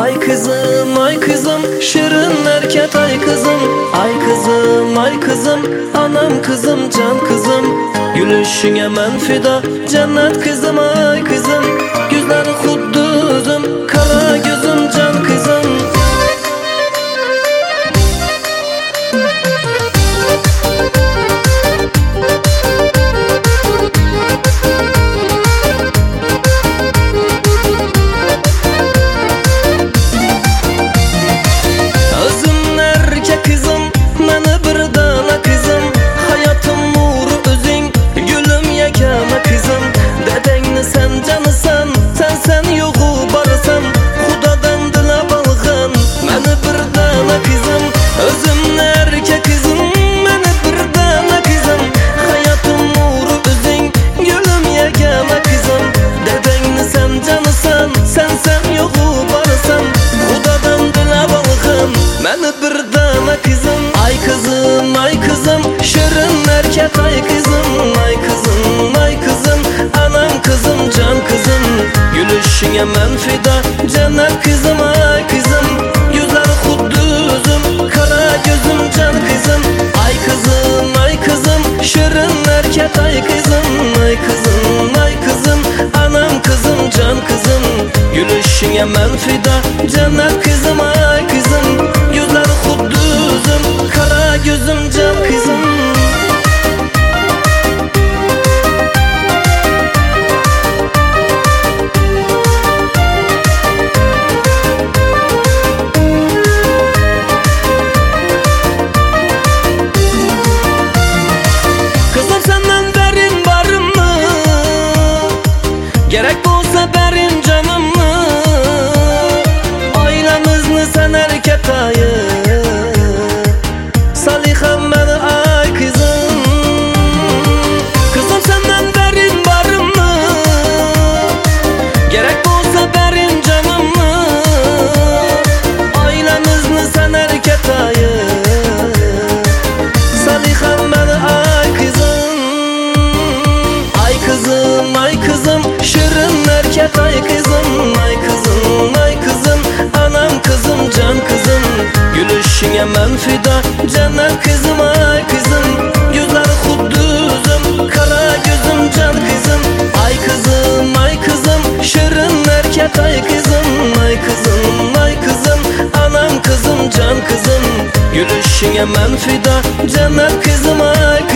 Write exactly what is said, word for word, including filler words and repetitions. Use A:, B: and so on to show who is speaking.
A: Ay kızım ay kızım şirin erkek ay kızım. Ay kızım ay kızım anam kızım can kızım. Gülüşüne men fida cennet kızım ay kızım. Gözleri huddu üzüm kara gözüm can kızım. Ay kızım ay kızım şirin erkek ay kızım. Ay kızım ay kızım anam kızım can kızım. Gülüşüne men fida cennet kızım ay kızım. Yüzleri huddu üzüm kara gözüm can kızım. Ay kızım ay kızım şirin erkek ay kızım. Ay kızım ay kızım anam kızım can kızım. Gülüşüne men fida cennet kızım ay kızım. Yüzleri huddu üzüm kara gözüm can kızım. Kızım senden verin barımı, gerek olsa verin canımı. Ailemizni sen erkek ayı Saliham ben ay kızım. Kızım senden verin barımı, gerek olsa verin canımı. Ailemizni sen erkek ayı Saliham ben ay kızım. Ay kızım ay kızım şirin erkek ay kızım. Ay kızım ay kızım anam kızım can kızım. Gülüşüne men fida cennet kızım ay kızım. Yüzleri huddu üzüm kara gözüm can kızım. Ay kızım ay kızım şirin erkek ay kızım. Ay kızım ay kızım anam kızım can kızım. Gülüşüne men fida cennet kızım ay kızım.